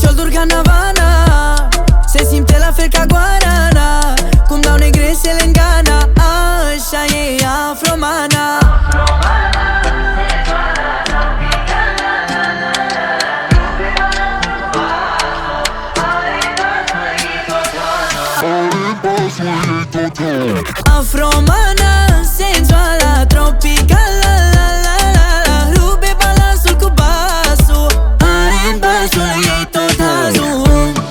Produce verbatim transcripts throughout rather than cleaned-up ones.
șolduri ca Navana, se simte la fel ca Guarana, cum dau negresele în Ghana. Așa e afromana. Afromana, sensuală, tropicală, la la la la. Rupe balansul cu basul, are în basul ei tot azul.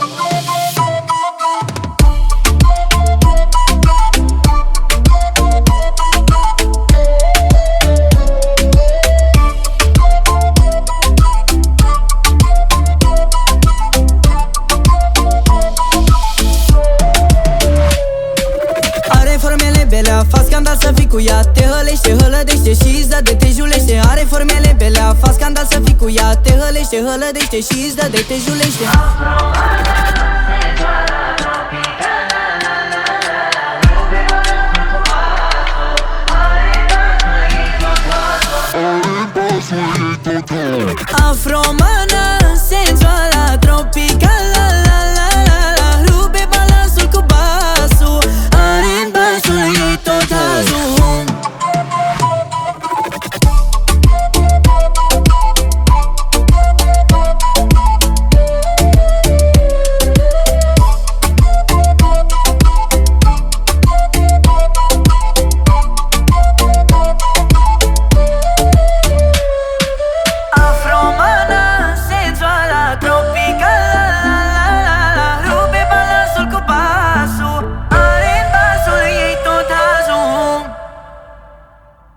Fac scandal să fii cu ea, te hălește, hălădește și-ți dă de te julește. Are formele belea, fac scandal să fii cu ea, te hălește, hălădește și-ți dă de te julește. Afromana, sensuală, tropicală.